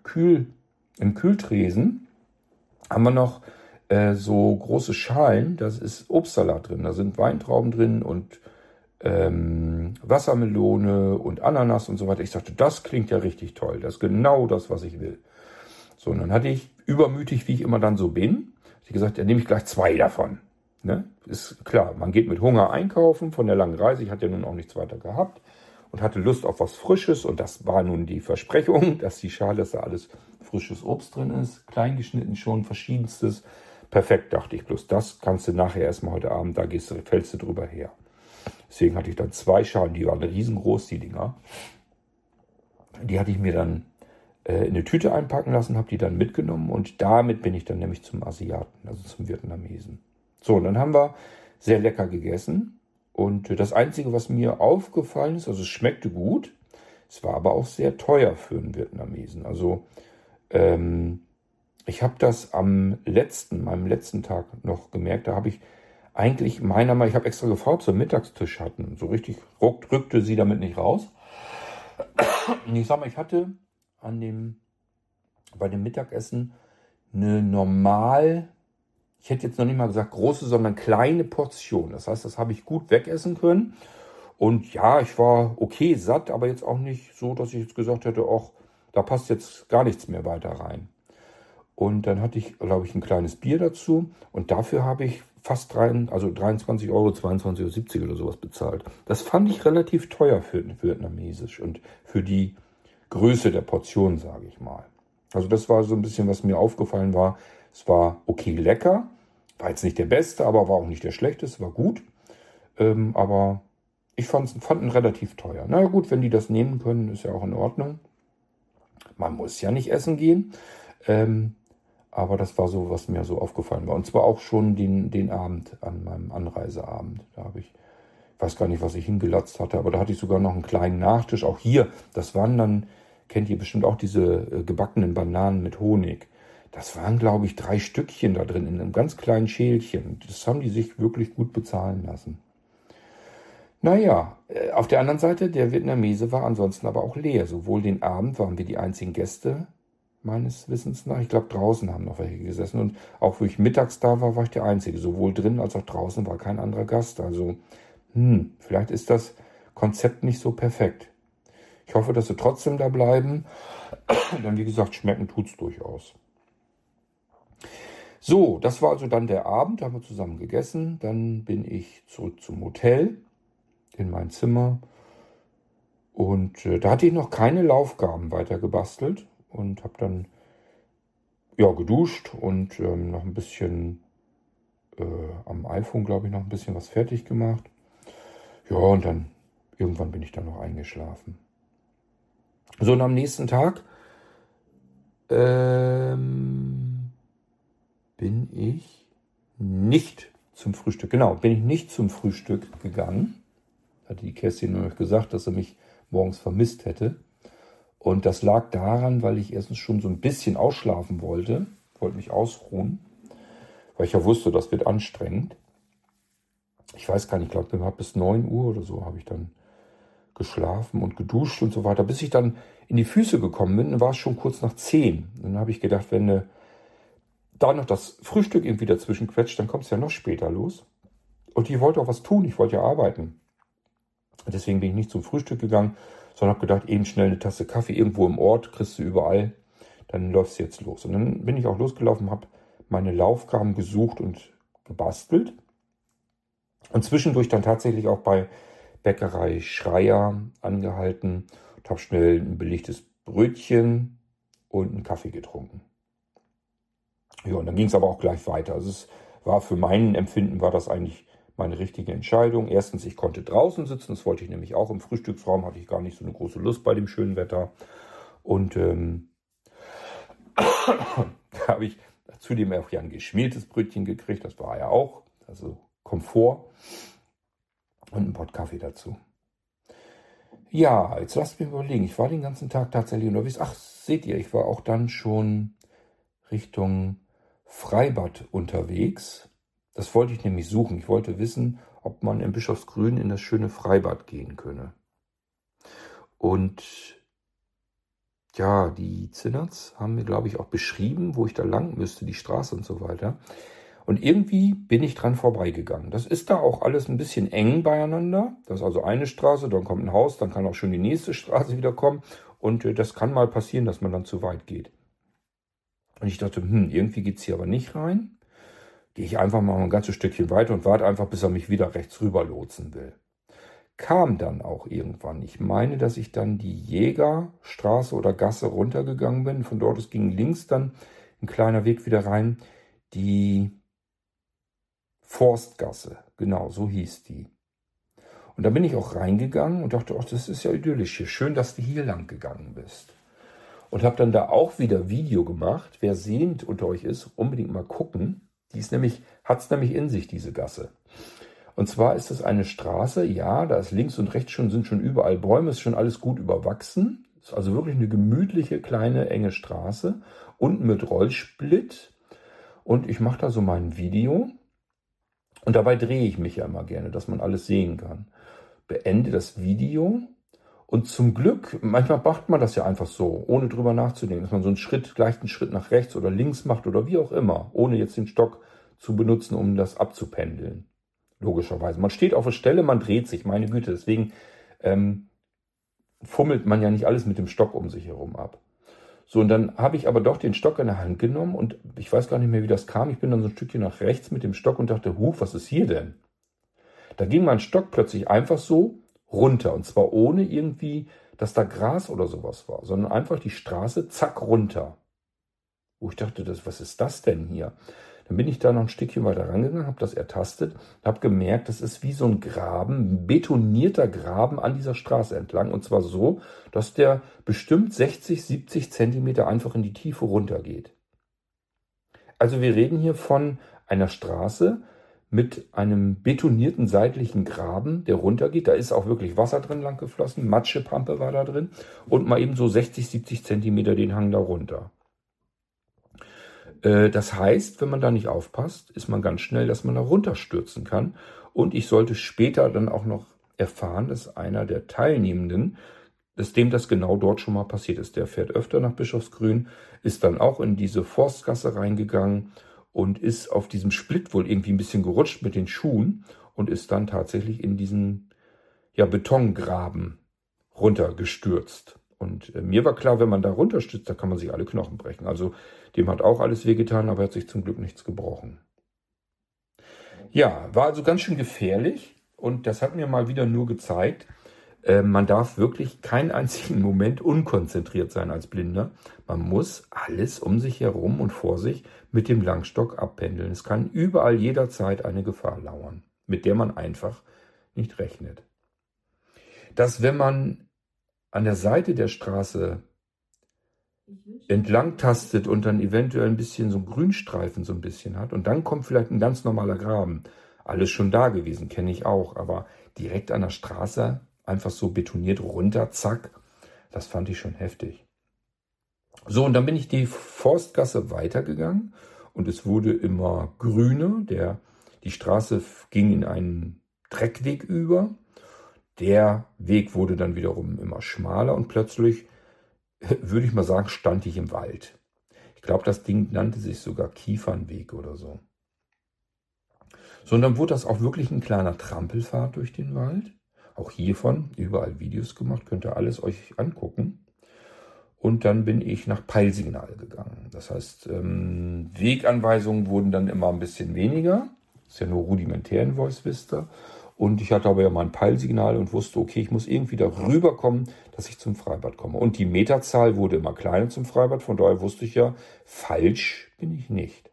im Kühltresen haben wir noch so große Schalen, da ist Obstsalat drin, da sind Weintrauben drin und Wassermelone und Ananas und so weiter. Ich sagte, das klingt ja richtig toll, das ist genau das, was ich will. So, und dann hatte ich, übermütig wie ich immer dann so bin, ich gesagt, dann nehme ich gleich 2 davon. Ne? Ist klar, man geht mit Hunger einkaufen von der langen Reise, ich hatte ja nun auch nichts weiter gehabt und hatte Lust auf was Frisches und das war nun die Versprechung, dass die Schale, dass da alles frisches Obst drin ist, klein geschnitten schon, verschiedenstes. Perfekt, dachte ich, bloß das kannst du nachher erstmal heute Abend, fällst du drüber her. Deswegen hatte ich dann 2 Schalen, die waren riesengroß, die Dinger. Die hatte ich mir dann in eine Tüte einpacken lassen, habe die dann mitgenommen und damit bin ich dann nämlich zum Asiaten, also zum Vietnamesen. So, und dann haben wir sehr lecker gegessen und das Einzige, was mir aufgefallen ist, also es schmeckte gut, es war aber auch sehr teuer für einen Vietnamesen. Also ich habe das meinem letzten Tag noch gemerkt, da habe ich eigentlich ich habe extra gefragt, ob sie einen Mittagstisch hatten. So richtig rückte sie damit nicht raus. Und ich sag mal, ich hatte bei dem Mittagessen eine ich hätte jetzt noch nicht mal gesagt große, sondern kleine Portion. Das heißt, das habe ich gut wegessen können. Und ja, ich war okay satt, aber jetzt auch nicht so, dass ich jetzt gesagt hätte, ach, da passt jetzt gar nichts mehr weiter rein. Und dann hatte ich, glaube ich, ein kleines Bier dazu. Und dafür habe ich fast 23 Euro, 22,70 Euro oder sowas bezahlt. Das fand ich relativ teuer für Vietnamesisch und für die Größe der Portion, sage ich mal. Also das war so ein bisschen, was mir aufgefallen war. Es war okay lecker. War jetzt nicht der beste, aber war auch nicht der schlechteste. War gut. Aber Ich fand ihn relativ teuer. Na ja, gut, wenn die das nehmen können, ist ja auch in Ordnung. Man muss ja nicht essen gehen. Aber das war so, was mir so aufgefallen war. Und zwar auch schon den Abend, an meinem Anreiseabend. Da habe ich weiß gar nicht, was ich hingelatzt hatte, aber da hatte ich sogar noch einen kleinen Nachtisch. Auch hier, das waren dann, kennt ihr bestimmt auch diese gebackenen Bananen mit Honig. Das waren, glaube ich, 3 Stückchen da drin in einem ganz kleinen Schälchen. Das haben die sich wirklich gut bezahlen lassen. Naja, auf der anderen Seite, der Vietnamese war ansonsten aber auch leer. Sowohl den Abend waren wir die einzigen Gäste, meines Wissens nach. Ich glaube, draußen haben noch welche gesessen. Und auch wo ich mittags da war, war ich der Einzige. Sowohl drin als auch draußen war kein anderer Gast. Also, vielleicht ist das Konzept nicht so perfekt. Ich hoffe, dass sie trotzdem da bleiben. Denn wie gesagt, schmecken tut's durchaus. So, das war also dann der Abend. Da haben wir zusammen gegessen. Dann bin ich zurück zum Hotel, in mein Zimmer. Und da hatte ich noch keine Laufgaben weiter gebastelt. Und habe dann geduscht und noch ein bisschen am iPhone, glaube ich, noch ein bisschen was fertig gemacht. Ja, und dann irgendwann bin ich dann noch eingeschlafen. So, und am nächsten Tag bin ich nicht zum Frühstück. Genau, bin ich nicht zum Frühstück gegangen. Hatte die Kerstin nur noch gesagt, dass sie mich morgens vermisst hätte. Und das lag daran, weil ich erstens schon so ein bisschen ausschlafen wollte mich ausruhen, weil ich ja wusste, das wird anstrengend. Ich weiß gar nicht, ich glaube, bis 9 Uhr oder so habe ich dann geschlafen und geduscht und so weiter. Bis ich dann in die Füße gekommen bin, war es schon kurz nach 10. Dann habe ich gedacht, wenn da noch das Frühstück irgendwie dazwischen quetscht, dann kommt es ja noch später los. Und ich wollte auch was tun, ich wollte ja arbeiten. Deswegen bin ich nicht zum Frühstück gegangen, sondern habe gedacht, eben schnell eine Tasse Kaffee irgendwo im Ort, kriegst du überall, dann läufst du jetzt los. Und dann bin ich auch losgelaufen, habe meine Laufgaben gesucht und gebastelt. Und zwischendurch dann tatsächlich auch bei Bäckerei Schreier angehalten und habe schnell ein belegtes Brötchen und einen Kaffee getrunken. Ja, und dann ging es aber auch gleich weiter. Also es war für mein Empfinden war das eigentlich meine richtige Entscheidung. Erstens, ich konnte draußen sitzen, das wollte ich nämlich auch. Im Frühstücksraum hatte ich gar nicht so eine große Lust bei dem schönen Wetter. Und da habe ich zudem auch ja ein geschmiertes Brötchen gekriegt, das war ja auch, also Komfort und einen Pott Kaffee dazu. Ja, jetzt lasst mich überlegen, ich war den ganzen Tag tatsächlich unterwegs. Ach, seht ihr, ich war auch dann schon Richtung Freibad unterwegs. Das wollte ich nämlich suchen. Ich wollte wissen, ob man in Bischofsgrün in das schöne Freibad gehen könne. Und ja, die Zinnerts haben mir, glaube ich, auch beschrieben, wo ich da lang müsste, die Straße und so weiter. Und irgendwie bin ich dran vorbeigegangen. Das ist da auch alles ein bisschen eng beieinander. Das ist also eine Straße, dann kommt ein Haus, dann kann auch schon die nächste Straße wieder kommen. Und das kann mal passieren, dass man dann zu weit geht. Und ich dachte, irgendwie geht's hier aber nicht rein. Gehe ich einfach mal ein ganzes Stückchen weiter und warte einfach, bis er mich wieder rechts rüber lotsen will. Kam dann auch irgendwann. Ich meine, dass ich dann die Jägerstraße oder Gasse runtergegangen bin. Von dort es ging links dann ein kleiner Weg wieder rein. Die Forstgasse, genau, so hieß die. Und da bin ich auch reingegangen und dachte, ach, das ist ja idyllisch hier. Schön, dass du hier lang gegangen bist. Und habe dann da auch wieder Video gemacht. Wer sehend unter euch ist, unbedingt mal gucken. Hat es nämlich in sich, diese Gasse. Und zwar ist es eine Straße, ja, da ist links und rechts sind schon überall Bäume, ist schon alles gut überwachsen. Ist also wirklich eine gemütliche, kleine, enge Straße. Unten mit Rollsplit. Und ich mache da so mein Video. Und dabei drehe ich mich ja immer gerne, dass man alles sehen kann. Beende das Video. Und zum Glück, manchmal macht man das ja einfach so, ohne drüber nachzudenken, dass man so gleich einen Schritt nach rechts oder links macht oder wie auch immer, ohne jetzt den Stock zu benutzen, um das abzupendeln. Logischerweise. Man steht auf der Stelle, man dreht sich, meine Güte. Deswegen fummelt man ja nicht alles mit dem Stock um sich herum ab. So, und dann habe ich aber doch den Stock in der Hand genommen und ich weiß gar nicht mehr, wie das kam. Ich bin dann so ein Stückchen nach rechts mit dem Stock und dachte, was ist hier denn? Da ging mein Stock plötzlich einfach so runter. Und zwar ohne irgendwie, dass da Gras oder sowas war, sondern einfach die Straße, zack, runter. Wo ich dachte, was ist das denn hier? Dann bin ich da noch ein Stückchen weiter rangegangen, habe das ertastet, habe gemerkt, das ist wie so ein Graben, ein betonierter Graben an dieser Straße entlang. Und zwar so, dass der bestimmt 60, 70 Zentimeter einfach in die Tiefe runtergeht. Also wir reden hier von einer Straße mit einem betonierten seitlichen Graben, der runtergeht. Da ist auch wirklich Wasser drin lang geflossen, Matschepampe war da drin und mal eben so 60, 70 Zentimeter den Hang da runter. Das heißt, wenn man da nicht aufpasst, ist man ganz schnell, dass man da runterstürzen kann. Und ich sollte später dann auch noch erfahren, dass einer der Teilnehmenden, dass dem das genau dort schon mal passiert ist. Der fährt öfter nach Bischofsgrün, ist dann auch in diese Forstgasse reingegangen und ist auf diesem Split wohl irgendwie ein bisschen gerutscht mit den Schuhen und ist dann tatsächlich in diesen Betongraben runtergestürzt. Und mir war klar, wenn man da runterstürzt, da kann man sich alle Knochen brechen. Also dem hat auch alles wehgetan, aber er hat sich zum Glück nichts gebrochen. Ja, war also ganz schön gefährlich und das hat mir mal wieder nur gezeigt, man darf wirklich keinen einzigen Moment unkonzentriert sein als Blinder. Man muss alles um sich herum und vor sich mit dem Langstock abpendeln. Es kann überall jederzeit eine Gefahr lauern, mit der man einfach nicht rechnet. Dass wenn man an der Seite der Straße entlang tastet und dann eventuell ein bisschen so einen Grünstreifen so ein bisschen hat und dann kommt vielleicht ein ganz normaler Graben. Alles schon da gewesen, kenne ich auch, aber direkt an der Straße einfach so betoniert runter, zack, das fand ich schon heftig. So, und dann bin ich die Forstgasse weitergegangen und es wurde immer grüner. Die Straße ging in einen Dreckweg über. Der Weg wurde dann wiederum immer schmaler und plötzlich, würde ich mal sagen, stand ich im Wald. Ich glaube, das Ding nannte sich sogar Kiefernweg oder so. So, und dann wurde das auch wirklich ein kleiner Trampelpfad durch den Wald. Auch hiervon überall Videos gemacht, könnt ihr alles euch angucken. Und dann bin ich nach Peilsignal gegangen. Das heißt, Weganweisungen wurden dann immer ein bisschen weniger. Ist ja nur rudimentär in Voice Vista. Und ich hatte aber ja mal ein Peilsignal und wusste, okay, ich muss irgendwie darüber kommen, dass ich zum Freibad komme. Und die Meterzahl wurde immer kleiner zum Freibad. Von daher wusste ich ja, falsch bin ich nicht.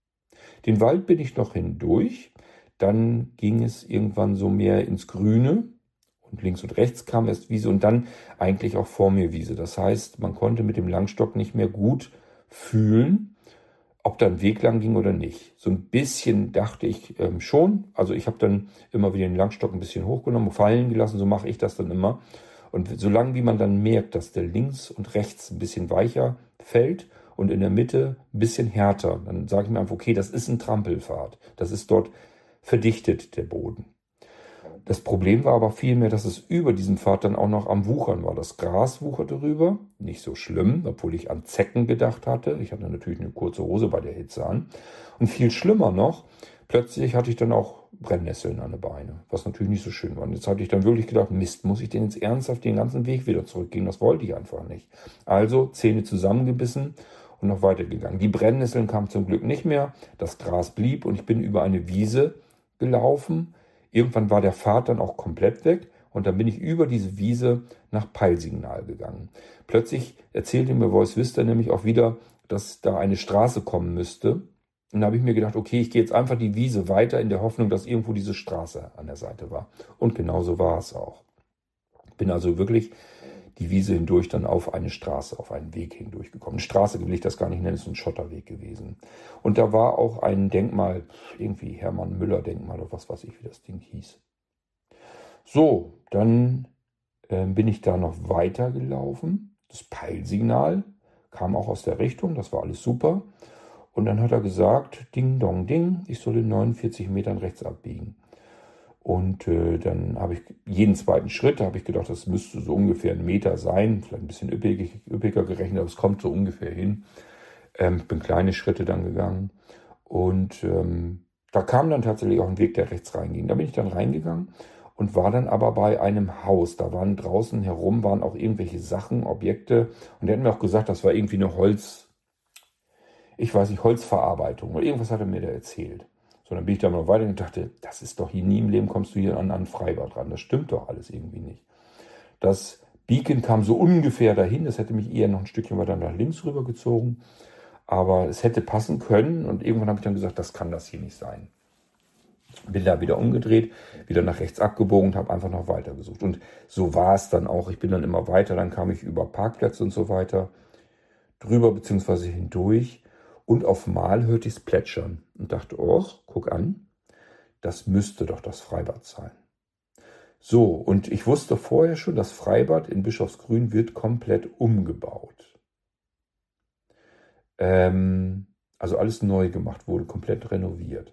Den Wald bin ich noch hindurch. Dann ging es irgendwann so mehr ins Grüne. Und links und rechts kam erst Wiese und dann eigentlich auch vor mir Wiese. Das heißt, man konnte mit dem Langstock nicht mehr gut fühlen, ob da ein Weg lang ging oder nicht. So ein bisschen dachte ich schon. Also ich habe dann immer wieder den Langstock ein bisschen hochgenommen, fallen gelassen. So mache ich das dann immer. Und solange wie man dann merkt, dass der links und rechts ein bisschen weicher fällt und in der Mitte ein bisschen härter, dann sage ich mir einfach, okay, das ist ein Trampelpfad. Das ist dort verdichtet, der Boden. Das Problem war aber vielmehr, dass es über diesem Pfad dann auch noch am Wuchern war. Das Gras wucherte drüber, nicht so schlimm, obwohl ich an Zecken gedacht hatte. Ich hatte natürlich eine kurze Hose bei der Hitze an. Und viel schlimmer noch, plötzlich hatte ich dann auch Brennnesseln an den Beinen, was natürlich nicht so schön war. Und jetzt hatte ich dann wirklich gedacht, Mist, muss ich denn jetzt ernsthaft den ganzen Weg wieder zurückgehen? Das wollte ich einfach nicht. Also Zähne zusammengebissen und noch weitergegangen. Die Brennnesseln kamen zum Glück nicht mehr, das Gras blieb und ich bin über eine Wiese gelaufen. Irgendwann war der Pfad dann auch komplett weg und dann bin ich über diese Wiese nach Peilsignal gegangen. Plötzlich erzählte mir Voice Vista nämlich auch wieder, dass da eine Straße kommen müsste. Und da habe ich mir gedacht, okay, ich gehe jetzt einfach die Wiese weiter in der Hoffnung, dass irgendwo diese Straße an der Seite war. Und genauso war es auch. Bin also wirklich die Wiese hindurch dann auf eine Straße, auf einen Weg hindurchgekommen. Eine Straße will ich das gar nicht nennen, es ist ein Schotterweg gewesen. Und da war auch ein Denkmal, irgendwie Hermann Müller Denkmal oder was weiß ich, wie das Ding hieß. So, dann bin ich da noch weiter gelaufen. Das Peilsignal kam auch aus der Richtung, das war alles super. Und dann hat er gesagt, Ding, Dong, Ding, ich soll in 49 Metern rechts abbiegen. Und dann habe ich jeden zweiten Schritt, da habe ich gedacht, das müsste so ungefähr 1 Meter sein, vielleicht ein bisschen üppiger gerechnet, aber es kommt so ungefähr hin. Ich bin kleine Schritte dann gegangen und da kam dann tatsächlich auch ein Weg, der rechts reinging. Da bin ich dann reingegangen und war dann aber bei einem Haus. Da waren draußen herum, waren auch irgendwelche Sachen, Objekte und der hat mir auch gesagt, das war irgendwie eine Holzverarbeitung oder irgendwas hat er mir da erzählt. So, dann bin ich da mal weiter und dachte, das ist doch hier nie im Leben kommst du hier an Freibad ran. Das stimmt doch alles irgendwie nicht. Das Beacon kam so ungefähr dahin. Das hätte mich eher noch ein Stückchen weiter nach links rüber gezogen. Aber es hätte passen können und irgendwann habe ich dann gesagt, das kann das hier nicht sein. Bin da wieder umgedreht, wieder nach rechts abgebogen und habe einfach noch weiter gesucht. Und so war es dann auch. Ich bin dann immer weiter, dann kam ich über Parkplätze und so weiter drüber bzw. hindurch. Und auf einmal hörte ich es plätschern und dachte, oh, guck an, das müsste doch das Freibad sein. So, und ich wusste vorher schon, das Freibad in Bischofsgrün wird komplett umgebaut. Also alles neu gemacht, wurde komplett renoviert.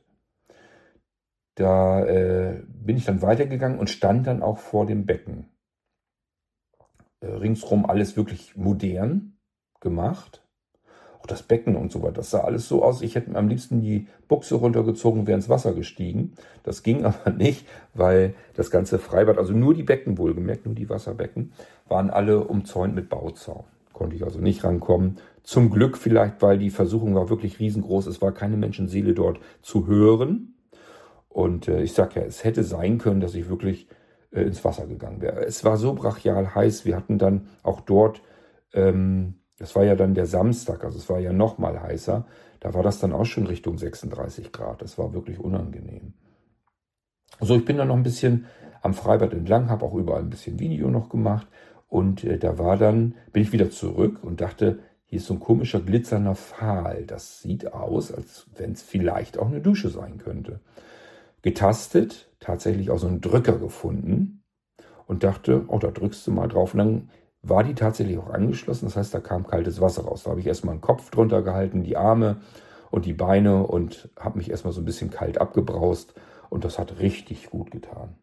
Da bin ich dann weitergegangen und stand dann auch vor dem Becken. Ringsrum alles wirklich modern gemacht. Auch das Becken und so weiter, das sah alles so aus. Ich hätte mir am liebsten die Buchse runtergezogen und wäre ins Wasser gestiegen. Das ging aber nicht, weil das ganze Freibad, also nur die Becken wohlgemerkt, nur die Wasserbecken, waren alle umzäunt mit Bauzaun. Konnte ich also nicht rankommen. Zum Glück vielleicht, weil die Versuchung war wirklich riesengroß. Es war keine Menschenseele dort zu hören. Und ich sag ja, es hätte sein können, dass ich wirklich ins Wasser gegangen wäre. Es war so brachial heiß. Wir hatten dann auch dort, das war ja dann der Samstag, also es war ja noch mal heißer. Da war das dann auch schon Richtung 36 Grad. Das war wirklich unangenehm. So, ich bin dann noch ein bisschen am Freibad entlang, habe auch überall ein bisschen Video noch gemacht. Und bin ich wieder zurück und dachte, hier ist so ein komischer glitzernder Pfahl. Das sieht aus, als wenn es vielleicht auch eine Dusche sein könnte. Getastet, tatsächlich auch so einen Drücker gefunden und dachte, oh, da drückst du mal drauf. Und dann war die tatsächlich auch angeschlossen, das heißt, da kam kaltes Wasser raus. Da habe ich erstmal den Kopf drunter gehalten, die Arme und die Beine und habe mich erstmal so ein bisschen kalt abgebraust und das hat richtig gut getan.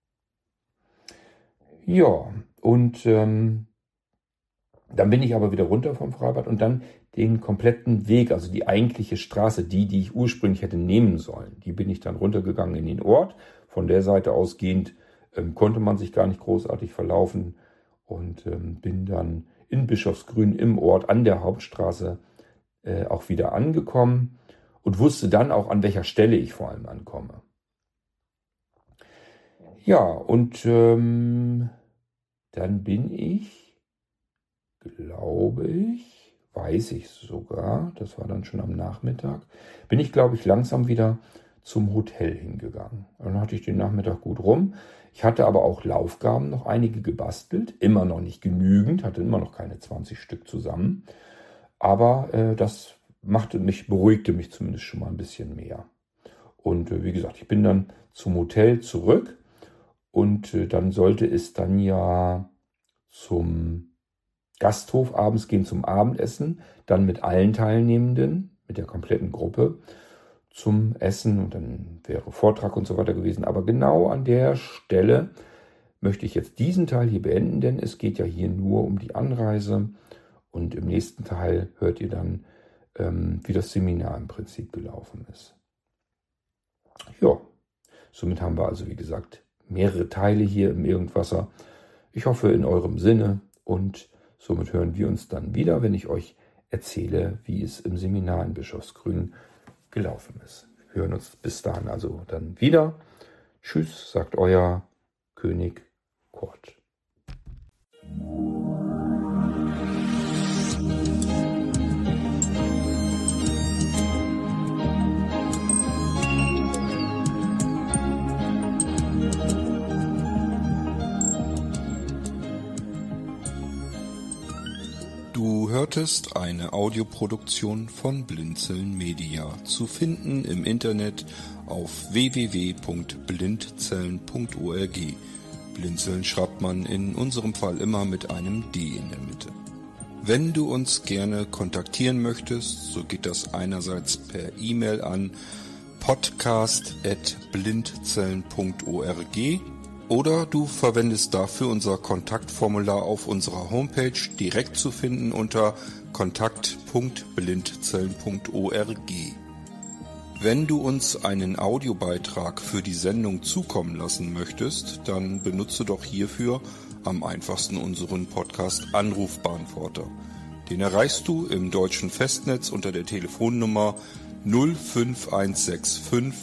Ja, und dann bin ich aber wieder runter vom Freibad und dann den kompletten Weg, also die eigentliche Straße, die ich ursprünglich hätte nehmen sollen, die bin ich dann runtergegangen in den Ort. Von der Seite ausgehend konnte man sich gar nicht großartig verlaufen und bin dann in Bischofsgrün im Ort an der Hauptstraße auch wieder angekommen und wusste dann auch, an welcher Stelle ich vor allem ankomme. Ja, und dann bin ich, glaube ich, weiß ich sogar, das war dann schon am Nachmittag, bin ich, glaube ich, langsam wieder zum Hotel hingegangen. Dann hatte ich den Nachmittag gut rum. Ich hatte aber auch Laufgaben, noch einige gebastelt, immer noch nicht genügend, hatte immer noch keine 20 Stück zusammen. Aber das beruhigte mich zumindest schon mal ein bisschen mehr. Und wie gesagt, ich bin dann zum Hotel zurück und dann sollte es dann ja zum Gasthof abends gehen zum Abendessen, dann mit allen Teilnehmenden, mit der kompletten Gruppe zum Essen und dann wäre Vortrag und so weiter gewesen. Aber genau an der Stelle möchte ich jetzt diesen Teil hier beenden, denn es geht ja hier nur um die Anreise und im nächsten Teil hört ihr dann, wie das Seminar im Prinzip gelaufen ist. Ja, somit haben wir also, wie gesagt, mehrere Teile hier im Irgendwasser. Ich hoffe in eurem Sinne und somit hören wir uns dann wieder, wenn ich euch erzähle, wie es im Seminar in Bischofsgrün gelaufen ist. Wir hören uns bis dahin also dann wieder. Tschüss, sagt euer König Kurt. Du hörtest eine Audioproduktion von Blinzeln Media, zu finden im Internet auf www.blindzellen.org. Blinzeln schreibt man in unserem Fall immer mit einem D in der Mitte. Wenn du uns gerne kontaktieren möchtest, so geht das einerseits per E-Mail an podcast@blindzellen.org oder du verwendest dafür unser Kontaktformular auf unserer Homepage, direkt zu finden unter kontakt.blindzellen.org. Wenn du uns einen Audiobeitrag für die Sendung zukommen lassen möchtest, dann benutze doch hierfür am einfachsten unseren Podcast Anrufbeantworter. Den erreichst du im deutschen Festnetz unter der Telefonnummer 05165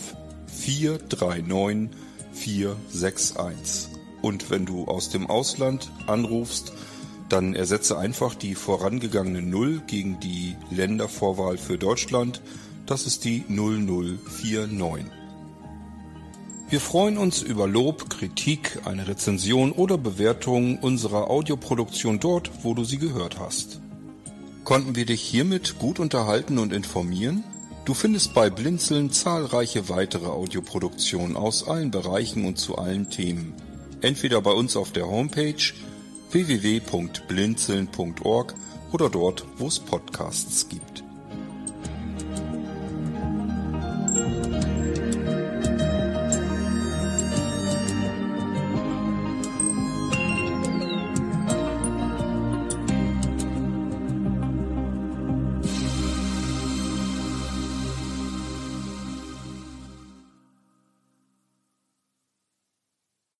439 461. Und wenn du aus dem Ausland anrufst, Dann ersetze einfach die vorangegangene 0 gegen die Ländervorwahl für Deutschland. Das ist die 0049. Wir freuen uns über Lob, Kritik, eine Rezension oder Bewertung unserer Audioproduktion dort, wo du sie gehört hast. Konnten wir dich hiermit gut unterhalten und informieren? Du findest bei Blinzeln zahlreiche weitere Audioproduktionen aus allen Bereichen und zu allen Themen. Entweder bei uns auf der Homepage www.blinzeln.org oder dort, wo es Podcasts gibt.